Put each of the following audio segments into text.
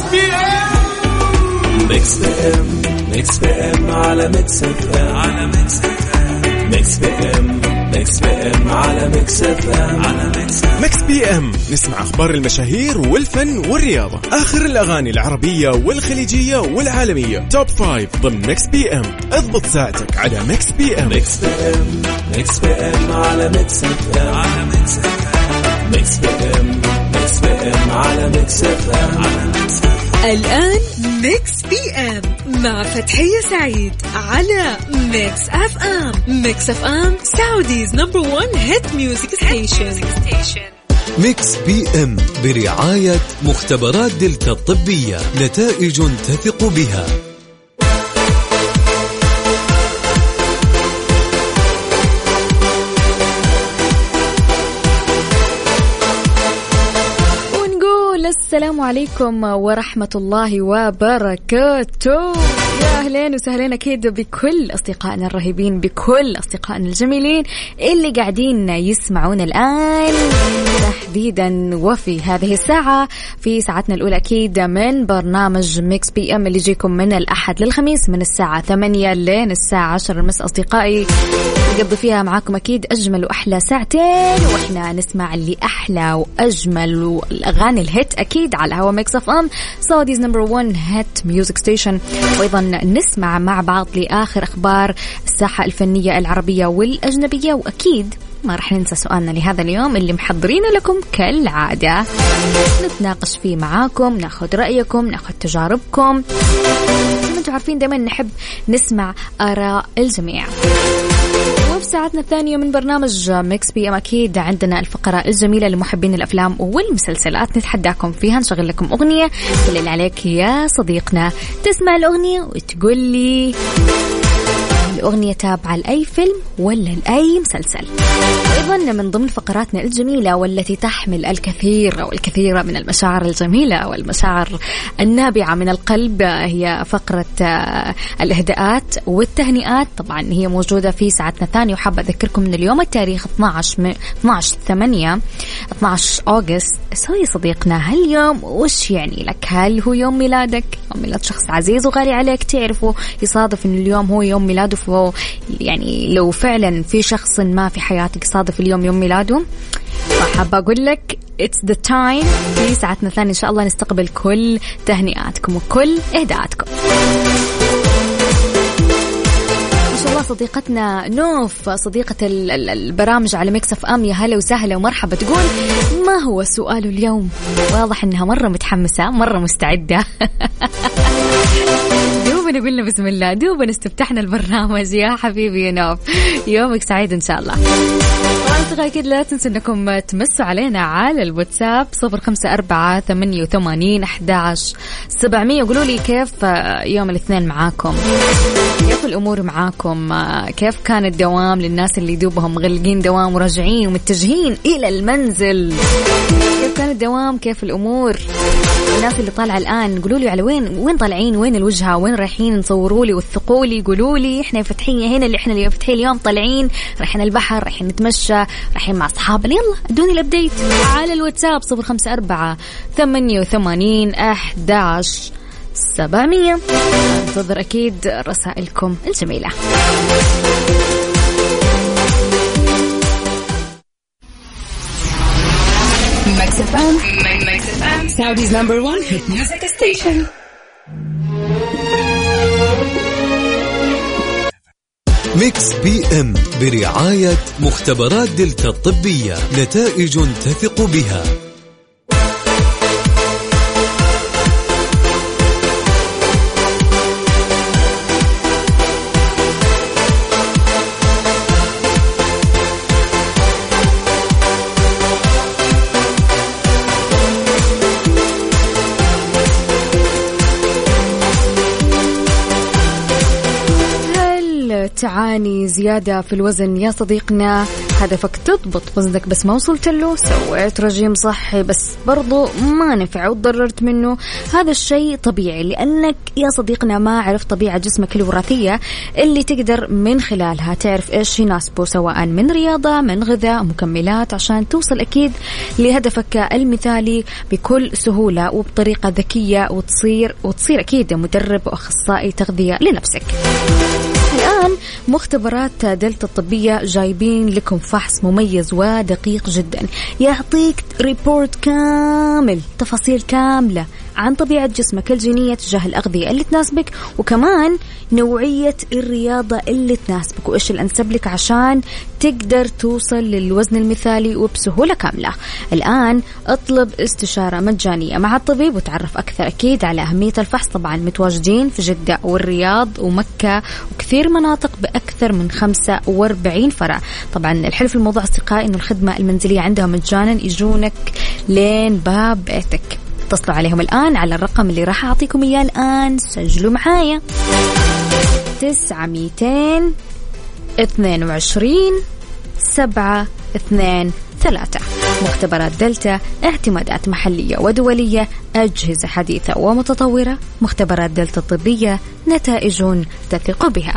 بي ام. ميكس بي ام، ميكس بي ام على ميكس اف ام، على ميكس اف ام. ميكس بي ام، ميكس بي ام على ميكس اف ام، على ميكس. ميكس بي ام نسمع اخبار المشاهير والفن والرياضة، اخر الاغاني العربية والخليجية والعالمية، توب 5 ضمن ميكس بي ام. اضبط ساعتك على ميكس بي ام. ميكس بي ام، ميكس بي ام على ميكس اف ام، على ميكس اف ام. ميكس بي ام، ميكس بي ام على ميكس اف ام، على ميكس. الآن ميكس بي ام مع فتحية سعيد على ميكس اف ام. ميكس اف ام سعوديز نمبر 1 هيت ميوزك ستيشن. ميكس بي ام برعاية مختبرات دلتا الطبية، نتائج تثق بها. السلام عليكم ورحمة الله وبركاته. يا أهلين وسهلين أكيد بكل أصدقائنا الرهيبين، بكل أصدقائنا الجميلين اللي قاعدين يسمعون الآن تحديدا وفي هذه الساعة، في ساعتنا الأولى أكيد من برنامج ميكس بي أم اللي يجيكم من الأحد للخميس من الساعة 8 لين الساعة 10 مساء. أصدقائي نقضي فيها معاكم أكيد أجمل وأحلى ساعتين، وإحنا نسمع اللي أحلى وأجمل والأغاني الهيت أكيد على هوا ميكس اف ام سعوديز نمبر 1 هيت ميوزك ستيشن. وأيضا نسمع مع بعض لآخر أخبار الساحة الفنية العربية والأجنبية، وأكيد ما رح ننسى سؤالنا لهذا اليوم اللي محضرين لكم كالعادة، نتناقش فيه معاكم، ناخذ رأيكم، ناخذ تجاربكم. زي ما انتم عارفين دائما نحب نسمع آراء الجميع. وفي ساعتنا الثانية من برنامج ميكس بي ام أكيد عندنا الفقرة الجميلة لمحبين الأفلام والمسلسلات، نتحداكم فيها، نشغل لكم أغنية، كل اللي عليك يا صديقنا تسمع الأغنية وتقول لي الأغنية تابعة لأي فيلم ولا لأي مسلسل. أيضا من ضمن فقراتنا الجميلة والتي تحمل الكثير أو الكثير من المشاعر الجميلة والمشاعر النابعة من القلب هي فقرة الإهداءات والتهنئات. طبعا هي موجودة في ساعتنا الثانية، وحابة أذكركم من اليوم التاريخ 12 أغسطس. سوي صديقنا هاليوم وش يعني لك؟ هل هو يوم ميلادك، يوم ميلاد شخص عزيز وغالي عليك تعرفه، يصادف إن اليوم هو يوم ميلاده، يعني لو فعلا في شخص ما في حياتك صادف اليوم يوم ميلاده، فحابة أقول لك it's the time. في ساعتنا الثانية إن شاء الله نستقبل كل تهنئاتكم وكل إهداءاتكم. صديقتنا نوف صديقة البرامج على ميكس اف ام، يا هلا وسهلا ومرحبا. تقول ما هو سؤال اليوم؟ واضح انها مرة متحمسة، مرة مستعدة. دوبنا قلنا بسم الله، دوبنا استفتحنا البرنامج. يا حبيبي يا نوف، يومك سعيد ان شاء الله. طبعا أكيد لا تنسوا أنكم تمسوا علينا على الواتساب 0548811700. قولوا لي كيف يوم الاثنين معاكم، كيف الأمور معاكم، كيف كان الدوام للناس اللي دوبهم مغلقين دوام وراجعين ومتجهين إلى المنزل، كيف كان الدوام، كيف الأمور. الناس اللي طالعة الآن قولوا لي على وين طالعين، وين الوجهة، وين رايحين، نصوروا لي وثقوا لي، قولوا لي إحنا فتحية هنا، اللي إحنا اللي فتحية اليوم طالعين، رايحين البحر، رايحين نتمشى، رايحين مع أصحابنا. يلا ادوني الأبديت على الواتساب 0548811700. انتظر أكيد رسائلكم الجميلة. Mix FM, Saudi's number 1 hit music station. ميكس بي ام برعاية مختبرات دلتا الطبية، نتائج تثق بها. تعاني زيادة في الوزن يا صديقنا؟ هدفك تضبط وزنك بس ما وصلت له، سويت رجيم صحي بس برضو ما نفع وتضررت منه، هذا الشيء طبيعي لأنك يا صديقنا ما عرفت طبيعة جسمك الوراثية اللي تقدر من خلالها تعرف إيش يناسبه سواء من رياضة من غذاء مكملات عشان توصل أكيد لهدفك المثالي بكل سهولة وبطريقة ذكية وتصير أكيد مدرب وأخصائي تغذية لنفسك. الآن مختبرات دلتا الطبية جايبين لكم فحص مميز ودقيق جدا يعطيك ريبورت كامل، تفاصيل كاملة عن طبيعة جسمك الجينية تجاه الأغذية اللي تناسبك، وكمان نوعية الرياضة اللي تناسبك وإيش الأنسب لك عشان تقدر توصل للوزن المثالي وبسهولة كاملة. الآن اطلب استشارة مجانية مع الطبيب وتعرف أكثر أكيد على أهمية الفحص. طبعا متواجدين في جدة والرياض ومكة وكثير مناطق بأكثر من 45 فرع. طبعا الحلو في الموضوع أصدقائي إنه الخدمة المنزلية عندهم مجانا، يجونك لين باب بيتك. اتصلوا عليهم الآن على الرقم اللي راح أعطيكم إياه الآن، سجلوا معايا 922-723. مختبرات دلتا، اعتمادات محلية ودولية، أجهزة حديثة ومتطورة. مختبرات دلتا الطبية، نتائج تثق بها.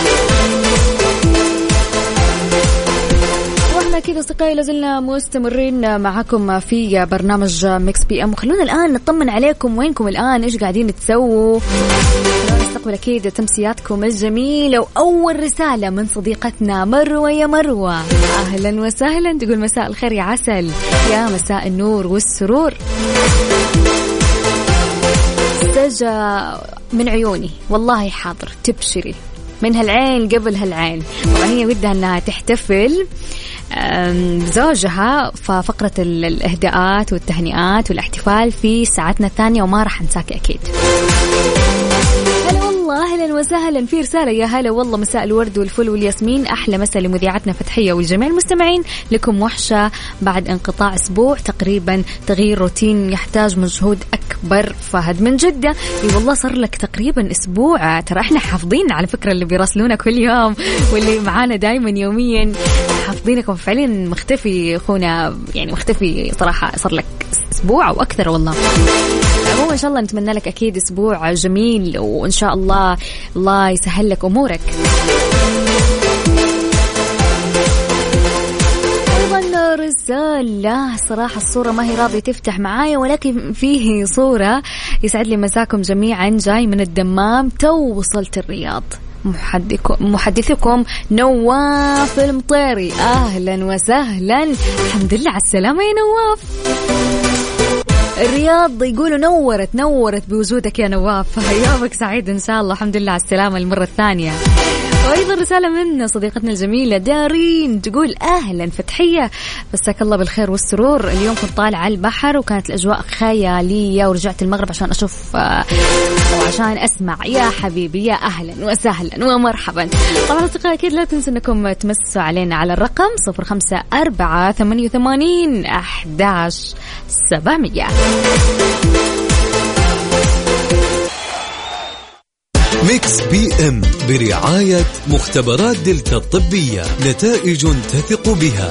كذا أصدقائي لازلنا مستمرين معكم في برنامج ميكس بي ام، وخلونا الآن نطمن عليكم، وينكم الآن، إيش قاعدين تسووا؟ نستقبل أكيد تمسياتكم الجميلة. وأول رسالة من صديقتنا مروة. يا مروة أهلا وسهلا، تقول مساء الخير يا عسل، يا مساء النور والسرور. سجى من عيوني والله حاضر، تبشري من هالعين قبل هالعين. طبعا هي ودها أنها تحتفل زوجها، ففقرة الإهداءات والتهنئات والاحتفال في ساعتنا الثانية وما راح ننساك أكيد. هلا والله، أهلا وسهلا. في رسالة، يا هلا والله، مساء الورد والفل والياسمين، أحلى مساء لمذيعتنا فتحية والجميع المستمعين، لكم وحشة بعد انقطاع أسبوع تقريبا، تغيير روتين يحتاج مجهود أكبر. فهد من جدة. اي والله صار لك تقريبا أسبوع، ترى احنا حافظين على فكرة اللي بيراسلونا كل يوم واللي معانا دايما يوميا، حافظينكم. فعليا مختفي أخونا، يعني مختفي صراحة، صار لك أسبوع أو أكثر والله. عموما إن شاء الله نتمنى لك أكيد أسبوع جميل، وإن شاء الله الله يسهل لك أمورك. أيضا رسالة، صراحة الصورة ما هي راضية تفتح معايا، ولكن فيه صورة. يسعد لي مساكم جميعا، جاي من الدمام، تو وصلت الرياض. محدثكم نواف المطيري، أهلا وسهلا. الحمد لله على السلامة يا نواف. الرياض يقولوا نورت بوجودك يا نواف، يومك سعيد إن شاء الله. الحمد لله على السلامة المرة الثانية. وأيضا رسالة من صديقتنا الجميلة دارين، تقول أهلا فتحية، مساك الله بالخير والسرور. اليوم كنت طالعة على البحر وكانت الأجواء خيالية، ورجعت المغرب عشان أشوف وعشان أسمع. يا حبيبي يا أهلا وسهلا ومرحبا. طبعا أصدقائي أكيد لا تنسوا أنكم تمسوا علينا على الرقم 0548811700. ميكس بي ام برعاية مختبرات دلتا الطبية، نتائج تثق بها.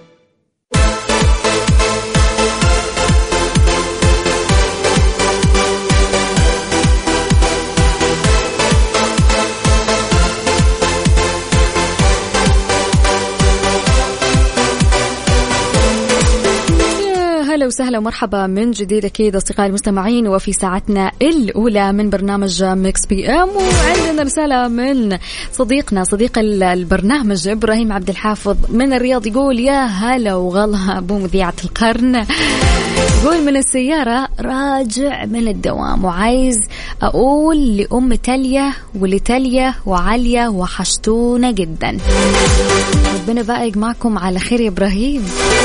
أهلا وسهلا ومرحبا من جديد أكيد أصدقائي المستمعين، وفي ساعتنا الأولى من برنامج ميكس بي ام. وعندنا رسالة من صديق البرنامج إبراهيم عبد الحافظ من الرياض، يقول يا هلا وغلا أبو مذيعة القرن، يقول من السيارة راجع من الدوام وعايز أقول لأم تالية ولتالية وعالية وحشتونا جدا. ربنا بقى يجمعكم على خير يا إبراهيم.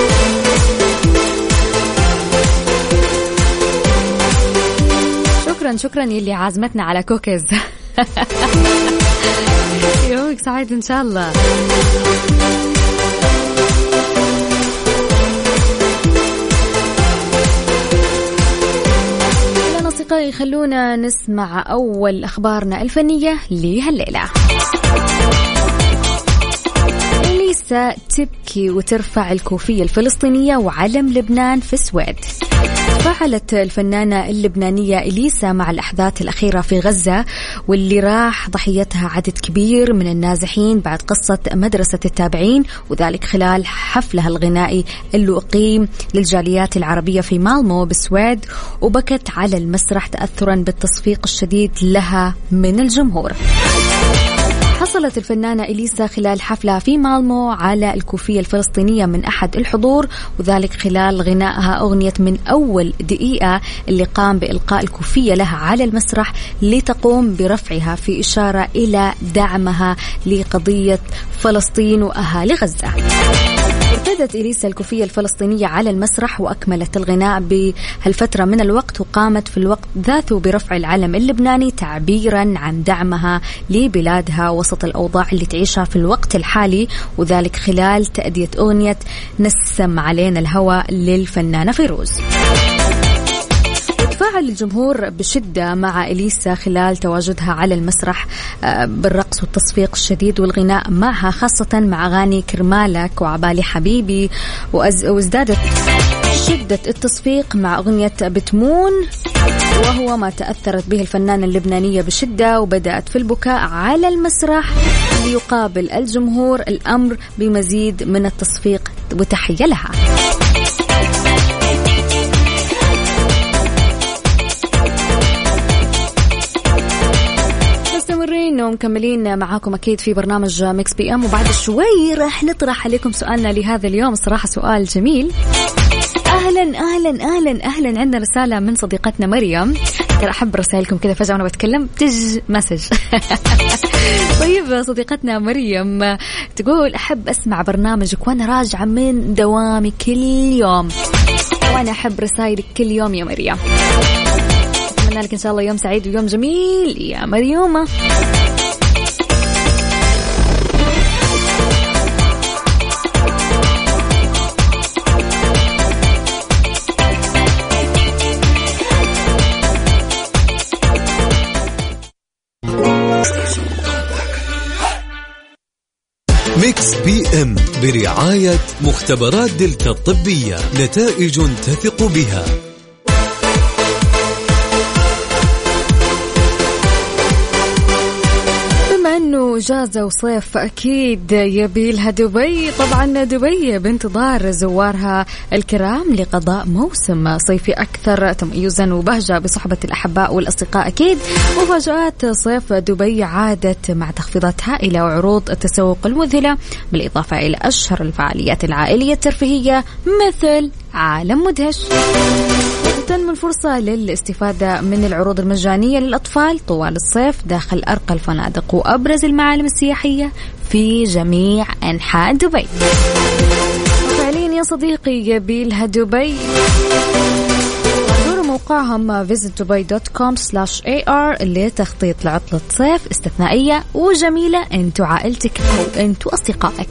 شكرا يلي عازمتنا على كوكيز. يومك سعيد إن شاء الله. الآن أصدقائي خلونا نسمع أول أخبارنا الفنية لهالليلة. اللي إليسا تبكي وترفع الكوفية الفلسطينية وعلم لبنان في السويد. فعلت الفنانة اللبنانية إليسا مع الأحداث الأخيرة في غزة واللي راح ضحيتها عدد كبير من النازحين بعد قصة مدرسة التابعين، وذلك خلال حفلها الغنائي اللي أقيم للجاليات العربية في مالمو بالسويد، وبكت على المسرح تأثرا بالتصفيق الشديد لها من الجمهور. حصلت الفنانة إليسا خلال حفلها في مالمو على الكوفية الفلسطينية من أحد الحضور، وذلك خلال غنائها أغنية من أول دقيقة اللي قام بإلقاء الكوفية لها على المسرح لتقوم برفعها في إشارة إلى دعمها لقضية فلسطين وأهالي غزة. ارتدت إليسا الكوفية الفلسطينية على المسرح وأكملت الغناء بهالفترة من الوقت، وقامت في الوقت ذاته برفع العلم اللبناني تعبيرا عن دعمها لبلادها وسط الأوضاع اللي تعيشها في الوقت الحالي، وذلك خلال تأدية أغنية نسم علينا الهوى للفنانة فيروز. تفاعل الجمهور بشدة مع إليسا خلال تواجدها على المسرح بالرقص والتصفيق الشديد والغناء معها، خاصة مع أغاني كرمالك وعبالي حبيبي، وازدادت شدة التصفيق مع أغنية بتمون، وهو ما تأثرت به الفنانة اللبنانية بشدة وبدأت في البكاء على المسرح ليقابل الجمهور الأمر بمزيد من التصفيق وتحية لها. مكملين معاكم أكيد في برنامج ميكس بي أم، وبعد شوي راح نطرح عليكم سؤالنا لهذا اليوم. صراحة سؤال جميل. أهلا أهلا أهلا أهلا، عندنا رسالة من صديقتنا مريم. ترى أحب رسائلكم كذا فجأة وأنا بتكلم تج مسج. طيب صديقتنا مريم تقول أحب أسمع برنامجك وأنا راجعة من دوامي كل يوم، وأنا أحب رسائلك كل يوم يا مريم. أتمنى لك إن شاء الله يوم سعيد ويوم جميل يا مريومة. ميكس بي ام برعاية مختبرات دلتا الطبية، نتائج تثق بها. انه جازة وصيف اكيد يبيلها دبي. طبعا دبي بانتظار زوارها الكرام لقضاء موسم صيفي اكثر تميزا وبهجة بصحبة الاحباء والاصدقاء. اكيد مفاجآت صيف دبي عادت مع تخفيضات هائلة وعروض التسوق المذهلة، بالاضافة الى اشهر الفعاليات العائلية الترفيهية مثل عالم مدهش. تنمو الفرصة للاستفادة من العروض المجانية للأطفال طوال الصيف داخل أرقى الفنادق وأبرز المعالم السياحية في جميع أنحاء دبي. فعليا يا صديقي يبيلها دبي. زوروا موقعهم visitdubai.com/ar لتخطيط لعطلة صيف استثنائية وجميلة أنت وعائلتك أو أنت وأصدقائك.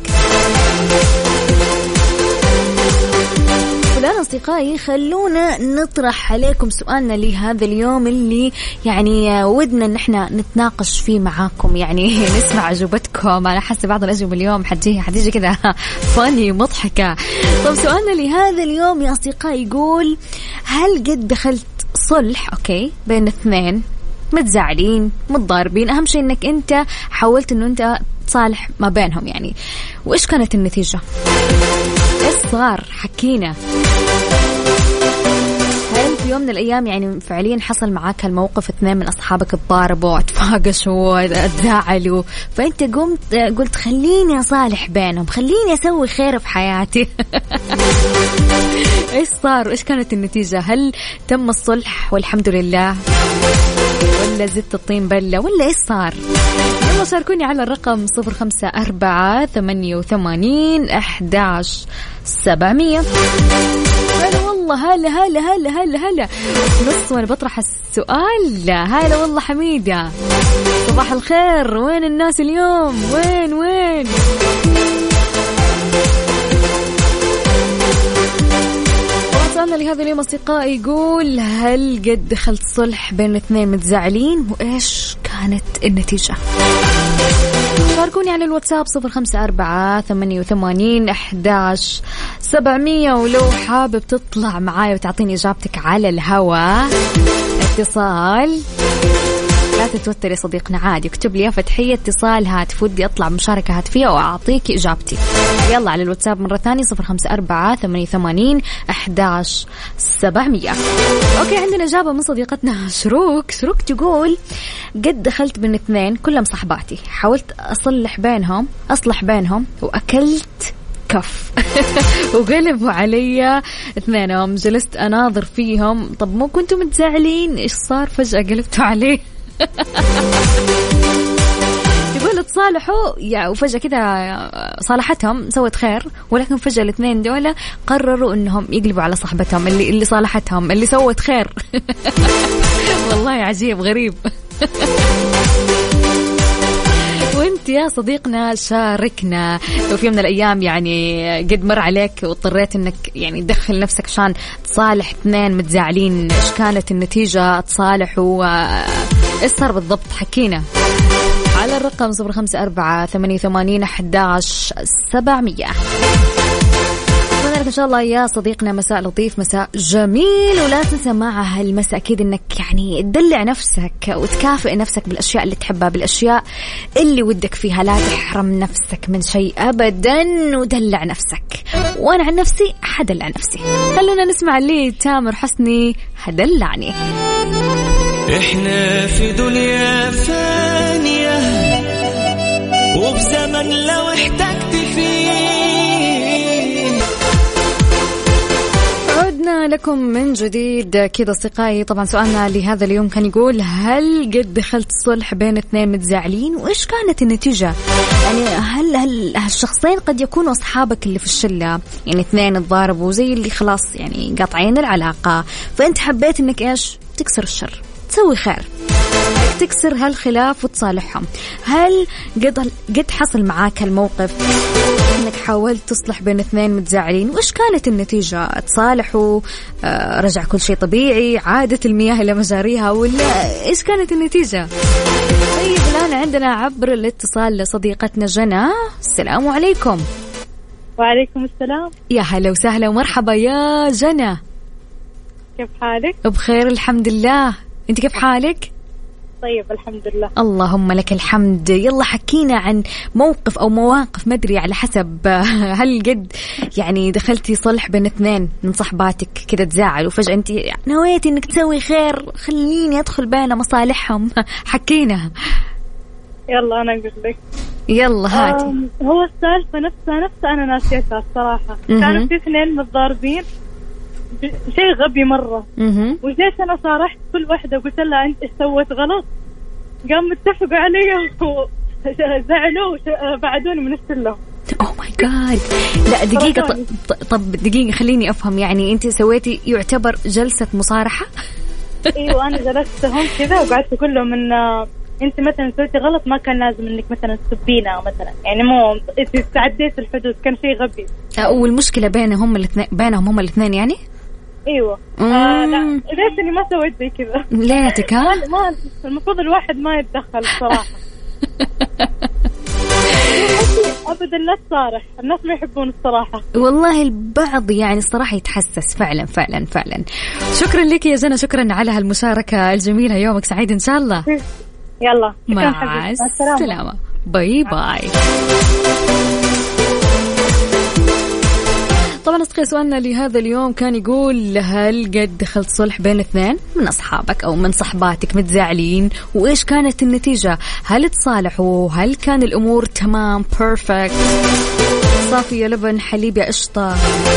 الآن أصدقائي خلونا نطرح عليكم سؤالنا لهذا اليوم اللي يعني ودنا إن احنا نتناقش فيه معاكم، يعني نسمع أجوبتكم. أنا حاسة بعض الأجوبة اليوم حتيجي كذا فاني مضحكة. طب سؤالنا لهذا اليوم يا أصدقائي يقول: هل قد دخلت صلح بين اثنين متزعلين متضاربين، أهم شيء إنك أنت حاولت إنه أنت تصالح ما بينهم، يعني وإيش كانت النتيجة؟ إيش صار؟ حكينا. هل في يوم من الأيام يعني فعليا حصل معاك هالموقف، اثنين من أصحابك تضاربوا اتفاقشوا اتزعلوا، فأنت قلت خليني أصالح بينهم، خليني أسوي خير في حياتي؟ إيش صار؟ وإيش كانت النتيجة؟ هل تم الصلح والحمد لله، ولا زدت الطين بلة، ولا إيش صار؟ يلا شاركوني على الرقم 0548811700. والله هلا نص وانا بطرح السؤال. هلا والله حميدة، صباح الخير، وين الناس اليوم؟ وين سؤالنا لهذا اليوم أصدقائي يقول: هل قد دخلت صلح بين اثنين متزعلين، وإيش كانت النتيجة؟ شاركوني على الواتساب 0548811700. ولو حابب تطلع معاي وتعطيني إجابتك على الهواء اتصال، لا تتوتر يا صديقنا، عادي اكتب لي يا فتحية اتصال هاتف، ودي أطلع بمشاركة هاتفية وأعطيك إجابتي. يلا على الواتساب مرة ثانية 0548811700. أوكي، عندنا إجابة من صديقتنا شروق تقول قد دخلت بين اثنين كلهم صحباتي، حاولت أصلح بينهم وأكلت كف وقلبوا علي اثنينهم، جلست أناظر فيهم. طب مو كنتم متزعلين؟ إيش صار فجأة قلبتوا عليه؟ يقول تصالحوا وفجأة كذا صالحتهم، سوت خير، ولكن فجأة الاثنين دول قرروا انهم يقلبوا على صاحبتهم اللي صالحتهم اللي سوت خير. والله عجيب غريب. وانت يا صديقنا شاركنا لو في يوم من الايام يعني قد مر عليك واضطريت انك يعني تدخل نفسك عشان تصالح اثنين متزاعلين، ايش كانت النتيجة؟ تصالحوا ايش صار بالضبط؟ حكينا على الرقم 0548811700. إن شاء الله يا صديقنا مساء لطيف، مساء جميل. ولا تنسى مع هالمساء أكيد إنك يعني تدلع نفسك وتكافئ نفسك بالأشياء اللي تحبها، بالأشياء اللي ودك فيها. لا تحرم نفسك من شيء أبدا، ودلع نفسك. وأنا عن نفسي حدلع نفسي. خلونا نسمع لي تامر حسني هدلعني. إحنا في دنيا ثانية وبزمن لو احتجت فيه. عدنا لكم من جديد كذا أصدقائي. طبعا سؤالنا لهذا اليوم كان يقول هل قد دخلت صلح بين اثنين متزاعلين وإيش كانت النتيجة؟ يعني هل هالشخصين قد يكونوا أصحابك اللي في الشلة، يعني اثنين تضاربوا زي اللي خلاص يعني قاطعين العلاقة، فأنت حبيت إنك إيش تكسر الشر، تسوي خير، تكسر هالخلاف وتصالحهم. هل قد حصل معاك هالموقف انك حاولت تصلح بين اثنين متزاعلين وايش كانت النتيجة؟ تصالحوا، رجع كل شيء طبيعي، عادت المياه الى مجاريها، ولا ايش كانت النتيجة؟ طيب الان عندنا عبر الاتصال لصديقتنا جنى. السلام عليكم. وعليكم السلام. يا هلا وسهلا ومرحبا يا جنى، كيف حالك؟ بخير الحمد لله، انت كيف حالك؟ طيب الحمد لله. اللهم لك الحمد. يلا حكينا عن موقف أو مواقف، ما أدري على حسب، هل قد يعني دخلتي صلح بين اثنين من صحباتك كده تزاعل وفجأة أنت نويتي إنك تسوي خير، خليني أدخل بين مصالحهم. حكينا. يلا أنا أقول لك. يلا هاتي. هو السالفة نفسها أنا ناسيتها الصراحة. كانوا في اثنين متضاربين شيء غبي مرة، وجيت أنا صارحت كل واحدة قلت لها أنت إيش سويت غلط، قام متفقوا علي وزعلوا وبعدوني من السلة. أوه ماي جاد. لا دقيقة، طب دقيقة خليني أفهم، يعني أنت سويتي يعتبر جلسة مصارحة؟ أيوة أنا جلستهم كذا وقعدت كلهم من أنت مثلا سويتي غلط، ما كان لازم إنك مثلا تسبينا مثلا، يعني مو أنت تعديت الحدود، كان شيء غبي. والمشكلة بينهم هم الاثنين يعني؟ ايوه. لا ليش اني ما سويت زي كذا؟ ليتك ها؟ ما المفروض الواحد ما يتدخل الصراحه. ابدا لا تصارح، الناس ما يحبون الصراحه. والله البعض يعني الصراحه يتحسس فعلا فعلا فعلا. شكرا لك يا جنى، شكرا على هالمشاركه الجميله، يومك سعيد ان شاء الله. يلا مع السلامه، باي باي. طبعا أصدقائي سؤالنا لهذا اليوم كان يقول هل قد دخلت صلح بين اثنين من أصحابك أو من صحباتك متزاعلين وإيش كانت النتيجة؟ هل تصالحوا؟ هل كان الأمور تمام بيرفكت؟ صافي يا لبن، حليب يا قشطة.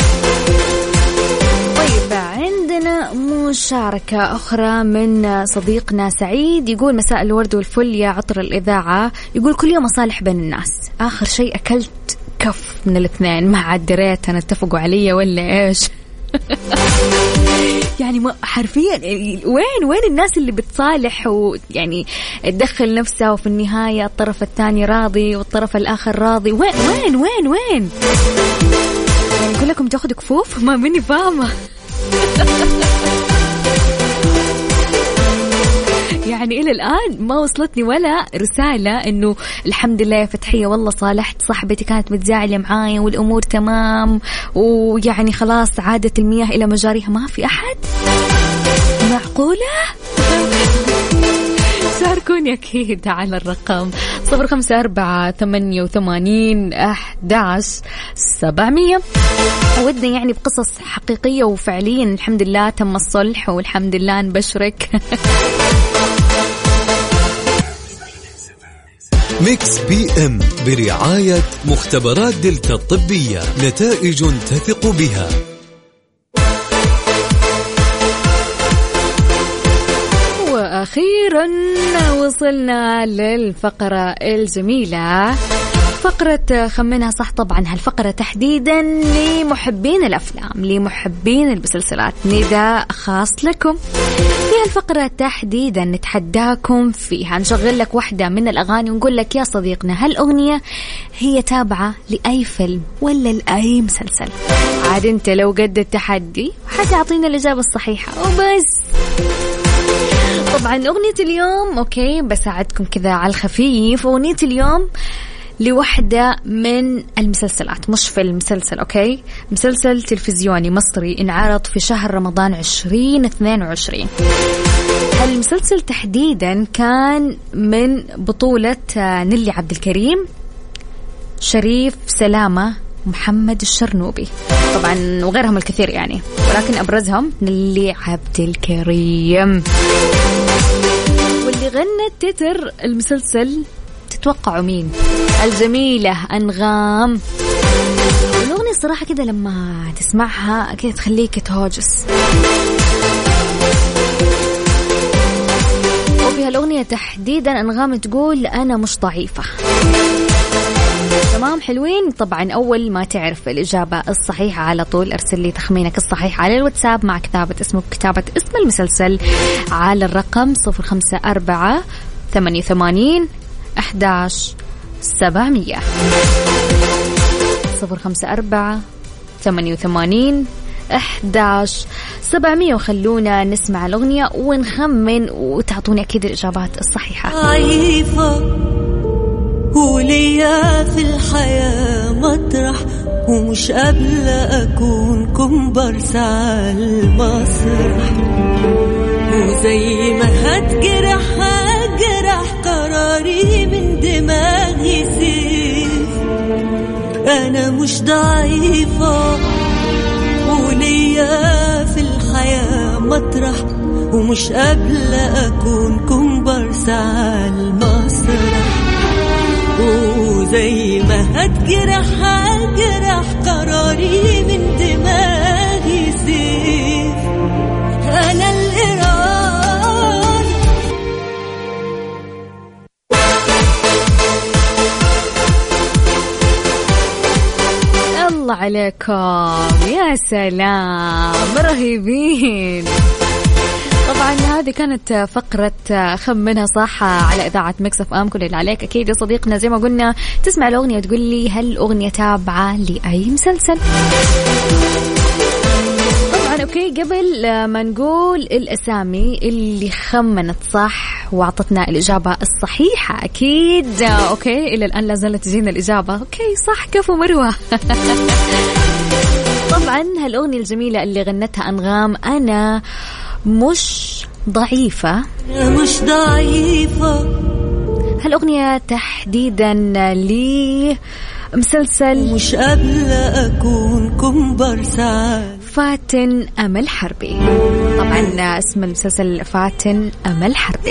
طيب عندنا مشاركة أخرى من صديقنا سعيد، يقول مساء الورد والفل يا عطر الإذاعة. يقول كل يوم أصالح بين الناس، آخر شيء أكلت كف من الاثنين، ما عاد دريت أنا اتفقوا علي ولا إيش. يعني حرفيا وين الناس اللي بتصالح ويعني تدخل نفسها وفي النهاية الطرف الثاني راضي والطرف الآخر راضي؟ وين يعني كلكم تاخدوا كفوف؟ ما مني فاهمة. يعني إلى الآن ما وصلتني ولا رسالة إنه الحمد لله يا فتحية والله صالحت صاحبتي كانت متزاعلة معايا والأمور تمام ويعني خلاص عادت المياه إلى مجاريها. ما في أحد؟ معقولة؟ شاركوني أكيد على الرقم 0548811700. ودنا يعني بقصص حقيقية وفعليا الحمد لله تم الصلح والحمد لله نبشرك. ميكس بي ام برعاية مختبرات دلتا الطبية، نتائج تثق بها. وأخيرا وصلنا للفقرة الجميلة، فقرة خمنها صح. طبعا هالفقرة تحديدا لمحبين الأفلام، لمحبين المسلسلات، نداء خاص لكم. في هالفقرة تحديدا نتحداكم فيها، نشغل لك واحدة من الأغاني ونقول لك يا صديقنا هالأغنية هي تابعة لأي فيلم ولا لأي مسلسل. عاد انت لو قد التحدي حتعطينا الإجابة الصحيحة وبس. طبعا أغنية اليوم أوكي بساعدكم كذا على الخفيف. أغنية اليوم لوحدة من المسلسلات، مش فيلم، مسلسل أوكي، مسلسل تلفزيوني مصري انعرض في شهر رمضان 2022. المسلسل تحديدا كان من بطولة نيلي عبد الكريم، شريف سلامة، محمد الشرنوبي طبعا وغيرهم الكثير يعني، ولكن أبرزهم نيلي عبد الكريم. واللي غنت تتر المسلسل تتوقعوا مين؟ الجميلة أنغام. الأغنية الصراحة كده لما تسمعها كده تخليك تهوجس. وفي هالأغنية تحديدا أنغام تقول أنا مش ضعيفة. تمام حلوين. طبعا أول ما تعرف الإجابة الصحيحة على طول أرسل لي تخمينك الصحيح على الواتساب مع كتابة اسمك، كتابة اسم المسلسل على الرقم 0548811700 0548811700. وخلونا نسمع الأغنية ونخمن وتعطوني أكيد الإجابات الصحيحة. ضعيفة وليا في الحياة مطرح ومش قابلة أكون كومبارس على المسرح، وزي ما هتجرح هجرح قراري من دماغي سيف. أنا مش ضعيفة وليا في الحياة مطرح ومش قابلة أكون كومبارس على المسرح، وزي ما هتجرح هجرح قراري من دماغي سيف. أنا الإرادة. الله عليكم يا سلام رهيبين. طبعا هذه كانت فقرة خمنها صح على إذاعة ميكس اف ام. كل اللي عليك أكيد يا صديقنا زي ما قلنا تسمع الأغنية وتقول لي هل الأغنية تابعة لأي مسلسل. طبعا أوكي قبل ما نقول الأسامي اللي خمنت صح وعطتنا الإجابة الصحيحة أكيد أوكي إلى الآن لا زالت تجينا الإجابة أوكي صح كفو مروة. طبعا هالأغنية الجميلة اللي غنتها أنغام أنا مش ضعيفة. مش ضعيفة. هالأغنية تحديدا لمسلسل مش قابلة أكون كومبارس فاتن أمل حربي. طبعا اسم المسلسل فاتن أمل حربي.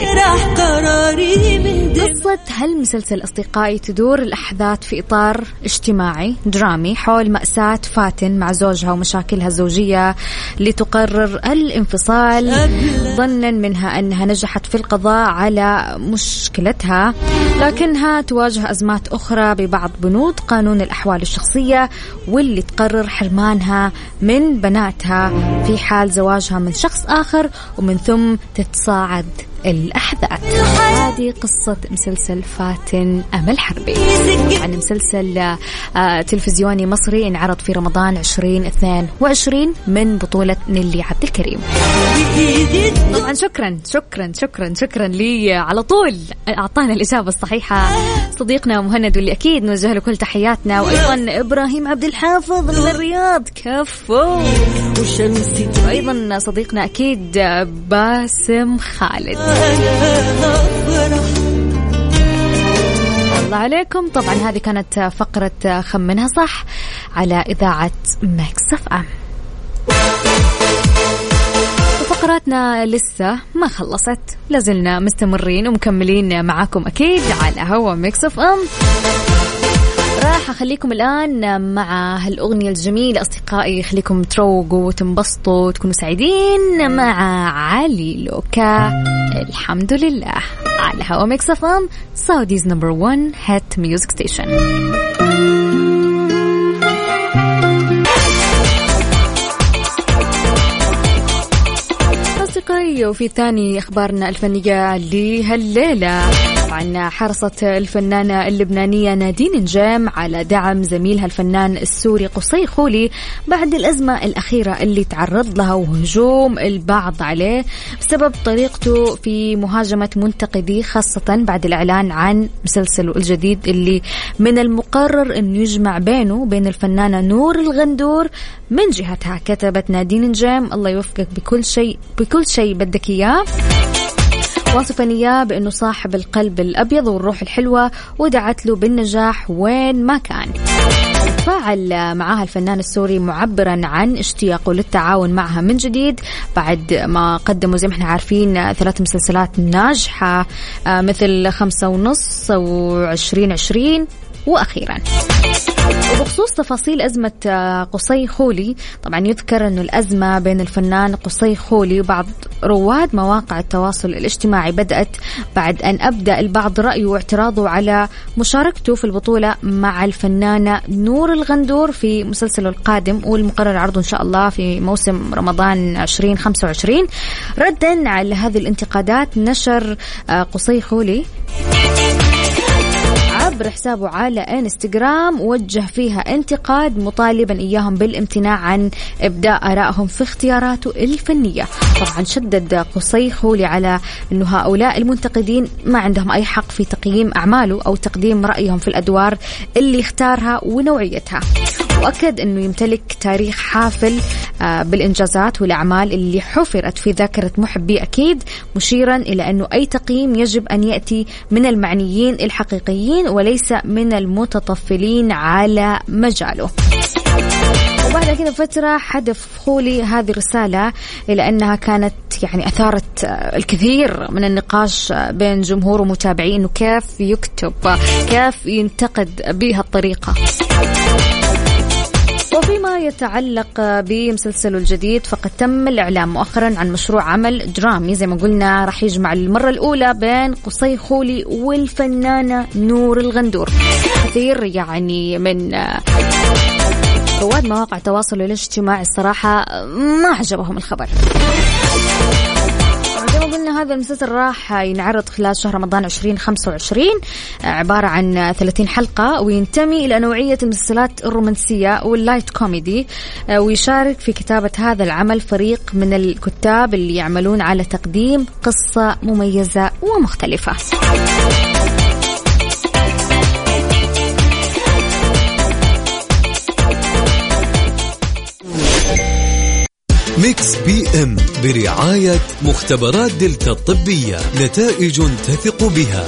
قصة هالمسلسل أصدقائي تدور الأحداث في إطار اجتماعي درامي حول مأساة فاتن مع زوجها ومشاكلها الزوجية لتقرر الانفصال ظنا منها أنها نجحت في القضاء على مشكلتها، لكنها تواجه أزمات أخرى ببعض بنود قانون الأحوال الشخصية واللي تقرر حرمانها من بناتها في حال زواجها من شخص آخر، ومن ثم تتصاعد الأحداث. هذه قصة مسلسل فاتن أمل حربي، عن مسلسل تلفزيوني مصري انعرض في رمضان 2022 من بطولة نيلي عبد الكريم. طبعا شكرا لي على طول أعطانا الإجابة الصحيحة صديقنا مهند، واللي أكيد نوجه له كل تحياتنا، وأيضا إبراهيم عبد الحافظ من الرياض كفو، وأيضا صديقنا أكيد باسم خالد. الله عليكم. طبعا هذه كانت فقرة خمنها صح على إذاعة ميكس اف ام. فقراتنا لسه ما خلصت، لازلنا مستمرين ومكملين معاكم أكيد على هوا ميكس اف ام. راح أخليكم الآن مع هالأغنية الجميلة أصدقائي، خليكم تروقوا وتنبسطوا وتكونوا سعيدين مع علي لوكا. الحمد لله على هوا ميكس اف ام، سعوديز نمبر 1 هيت ميوزك ستيشن. وفي ثاني أخبارنا الفنية لهالليلة، طبعا حرصت الفنانة اللبنانية نادين نجام على دعم زميلها الفنان السوري قصي خولي بعد الأزمة الأخيرة اللي تعرض لها وهجوم البعض عليه بسبب طريقته في مهاجمة منتقديه، خاصة بعد الإعلان عن مسلسله الجديد اللي من المقرر أن يجمع بينه وبين الفنانة نور الغندور. من جهتها كتبت نادين نجام: الله يوفقك بكل شيء بدك إياه، واصفا إياه بأنه صاحب القلب الأبيض والروح الحلوة، ودعت له بالنجاح وين ما كان. تفاعل معها الفنان السوري معبرا عن اشتياقه للتعاون معها من جديد بعد ما قدموا زي ما احنا عارفين 3 مسلسلات ناجحة مثل 5.5 و2020 وأخيرا. وبخصوص تفاصيل أزمة قصي خولي، طبعا يذكر أنه الأزمة بين الفنان قصي خولي وبعض رواد مواقع التواصل الاجتماعي بدأت بعد أن أبدأ البعض رأيه واعتراضه على مشاركته في البطولة مع الفنانة نور الغندور في مسلسله القادم والمقرر عرضه إن شاء الله في موسم رمضان 2025. ردا على هذه الانتقادات، نشر قصي خولي عبر حسابه على انستغرام وجه فيها انتقاد مطالبا إياهم بالامتناع عن إبداء آرائهم في اختياراته الفنية. طبعا شدد قصي خولي على أنه هؤلاء المنتقدين ما عندهم أي حق في تقييم أعماله أو تقديم رأيهم في الأدوار اللي اختارها ونوعيتها، وأكد أنه يمتلك تاريخ حافل بالإنجازات والأعمال اللي حفرت في ذاكرة محبي أكيد، مشيرا إلى أنه أي تقييم يجب أن يأتي من المعنيين الحقيقيين وليس من المتطفلين على مجاله. وبعد كده فترة حدث خولي هذه الرسالة إلى أنها كانت يعني أثارت الكثير من النقاش بين جمهور ومتابعين، إنه كيف يكتب، كيف ينتقد بهالطريقة. وفيما يتعلق بمسلسله الجديد، فقد تم الإعلان مؤخرا عن مشروع عمل درامي زي ما قلنا راح يجمع للمرة الأولى بين قصي خولي والفنانة نور الغندور. كثير يعني من رواد مواقع التواصل الاجتماعي الصراحة ما عجبهم الخبر. زي ما قلنا هذا المسلسل راح ينعرض خلال شهر رمضان 2025، عبارة عن 30 حلقة، وينتمي إلى نوعية المسلسلات الرومانسية واللايت كوميدي. ويشارك في كتابة هذا العمل فريق من الكتاب اللي يعملون على تقديم قصة مميزة ومختلفة. ميكس بي ام برعاية مختبرات دلتا الطبية، نتائج تثق بها.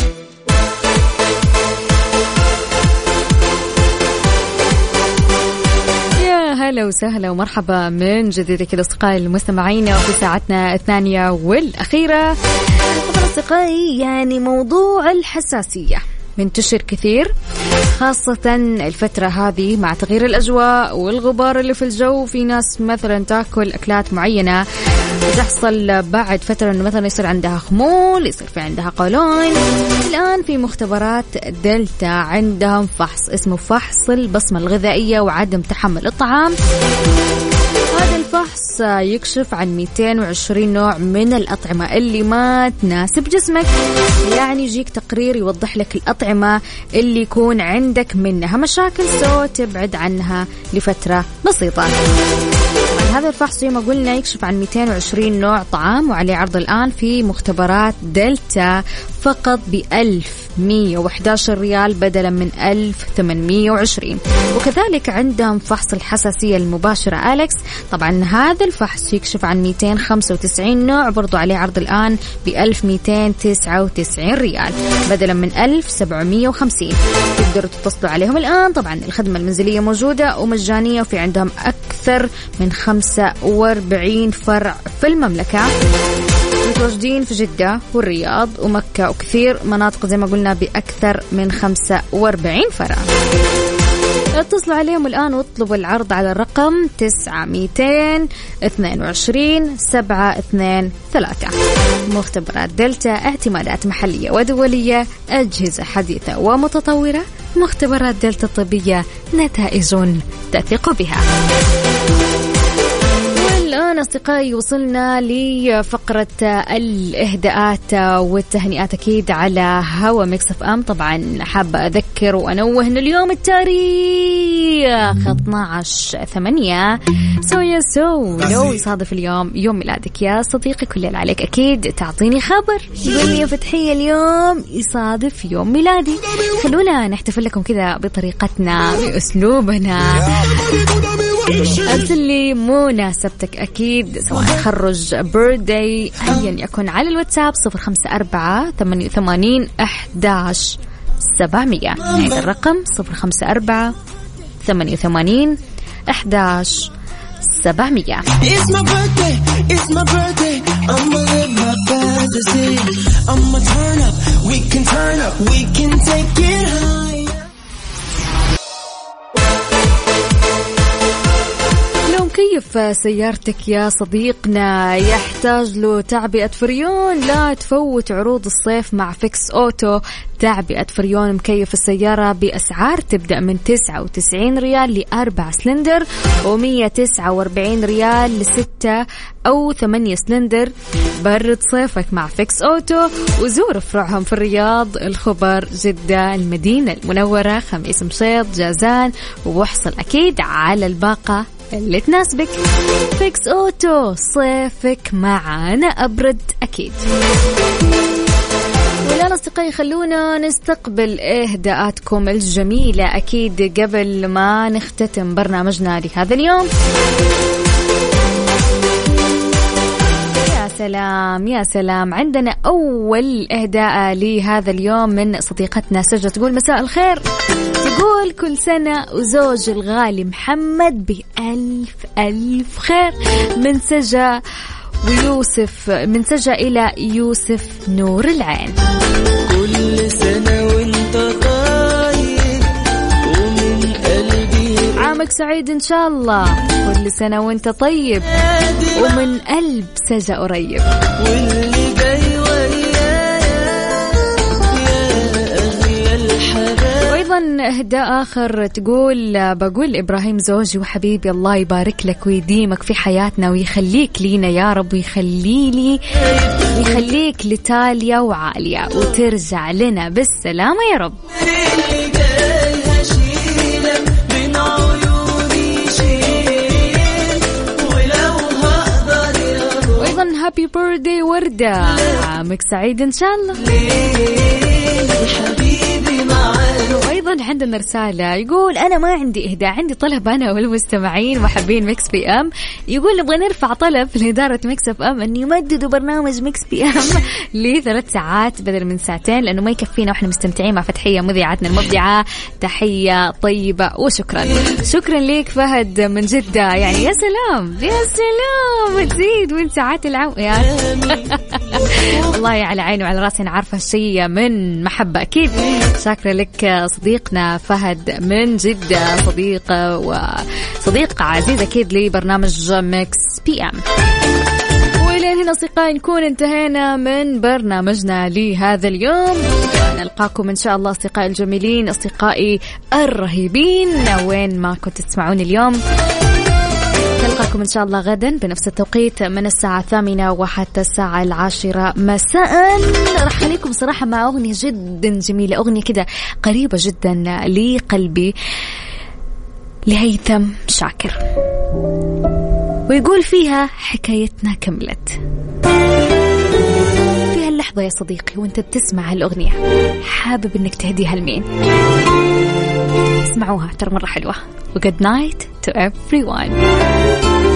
هلا وسهلا ومرحبا من جديد كده أصدقائي المستمعين وفي ساعتنا الثانية والأخيرة. طبعا أصدقائي يعني موضوع الحساسية منتشر كثير، خاصة الفترة هذه مع تغيير الأجواء والغبار اللي في الجو. في ناس مثلا تأكل أكلات معينة تحصل بعد فترة إنه مثلا يصير عندها خمول، يصير في عندها قولون. الآن في مختبرات دلتا عندهم فحص اسمه فحص البصمة الغذائية وعدم تحمل الطعام. هذا الفحص يكشف عن 220 نوع من الأطعمة اللي ما تناسب جسمك، يعني يجيك تقرير يوضح لك الأطعمة اللي يكون عندك منها مشاكل تبعد عنها لفترة بسيطة. هذا الفحص زي ما قلنا يكشف عن 220 نوع طعام، وعليه عرض الآن في مختبرات دلتا فقط ب1111 ريال بدلا من 1820. وكذلك عندهم فحص الحساسية المباشرة أليكس، طبعا هذا الفحص يكشف عن 295 نوع، برضو عليه عرض الآن ب1299 ريال بدلا من 1750. تقدروا تتصلوا عليهم الآن، طبعا الخدمة المنزلية موجودة ومجانية، وفي عندهم أكثر من 45 فرع في المملكة، متواجدين في جدة والرياض ومكة وكثير مناطق زي ما قلنا بأكثر من 45 فرع. اتصلوا عليهم الآن واطلبوا العرض على الرقم 922-723. مختبرات دلتا، اعتمادات محلية ودولية، أجهزة حديثة ومتطورة. مختبرات دلتا الطبية، نتائج تثق بها. الآن أصدقائي وصلنا لفقرة الإهداءات والتهنئات أكيد على هوا ميكس اف ام. طبعا حابة أذكر وأنوه أن اليوم التاريخ 12/8. لو يصادف اليوم يوم ميلادك يا صديقي، كل اللي عليك أكيد تعطيني خبر، يقول لي يا فتحية اليوم يصادف يوم ميلادي. خلونا نحتفل لكم كذا بطريقتنا بأسلوبنا. أرسل لي مناسبتك أكيد، سواء تخرج، بيرثداي، أيا يكن، على الواتساب 054-88-11-700. هذا الرقم 054-88-11-700. كيف سيارتك يا صديقنا يحتاج له تعبئة فريون؟ لا تفوت عروض الصيف مع فيكس أوتو. تعبئة فريون مكيف السيارة بأسعار تبدأ من 99 ريال ل4 سلندر، و149 ريال ل6 أو 8 سلندر. برد صيفك مع فيكس أوتو، وزور فروعهم في الرياض، الخبر، جدة، المدينة المنورة، خميس مشيط، جازان، واحصل أكيد على الباقة اللي تناسبك. فيكس أوتو، صيفك معانا أبرد أكيد. والآن أصدقائي خلونا نستقبل إهداءاتكم الجميلة أكيد قبل ما نختتم برنامجنا لهذا اليوم. سلام يا سلام، عندنا أول إهداء لهذا اليوم من صديقتنا سجة، تقول مساء الخير، تقول كل سنة وزوج الغالي محمد بألف ألف خير. من سجة ويوسف، من سجة إلى يوسف نور العين. كل سنة وانت طيب ومن قلبي، عامك سعيد إن شاء الله، كل سنة وانت طيب ومن قلب سجة قريب. واللي جاي ويايا يا أغلى الحبايب. وأيضا إهداء آخر تقول بقول إبراهيم زوجي وحبيبي، الله يبارك لك ويديمك في حياتنا ويخليك لينا يا رب، ويخليك لتاليا وعالية وترجع لنا بالسلامة يا رب. هابي بيرثدي وردة، عامك سعيد إن شاء الله. وأيضا عندنا رسالة يقول أنا ما عندي إهداء، عندي طلب أنا والمستمعين وحبين ميكس بي أم. يقول نبغى نرفع طلب لإدارة ميكس اف أم أن يمددوا برنامج ميكس بي أم ل3 ساعات بدل من 2 ساعات، لأنه ما يكفينا وإحنا مستمتعين مع فتحية مذيعتنا المبدعة. تحية طيبة وشكرا. شكرا ليك فهد من جدة، يعني يا سلام يا سلام، تزيد من ساعات العمل والله على عيني وعلى راسي، أنا عارفة الشيء من محبة أكيد. شاكرة لك صديقنا فهد من جدة، صديق عزيز أكيد لبرنامج ميكس بي أم. ولين هنا أصدقائي نكون انتهينا من برنامجنا لهذا اليوم. نلقاكم إن شاء الله أصدقائي الجميلين، أصدقائي الرهيبين، وين ما كنت تسمعوني اليوم. نلقاكم نلقاكم إن شاء الله غدا بنفس التوقيت من الساعة 8 وحتى الساعة 10 مساء. راح خليكم صراحة مع أغنية جدا جميلة، أغنية كده قريبة جدا لقلبي لهيثم شاكر، ويقول فيها حكايتنا كملت. في هاللحظة يا صديقي وانت بتسمع هالأغنية حابب انك تهديها لمين؟ اسمعوها ترى مرة حلوة. و good night to everyone.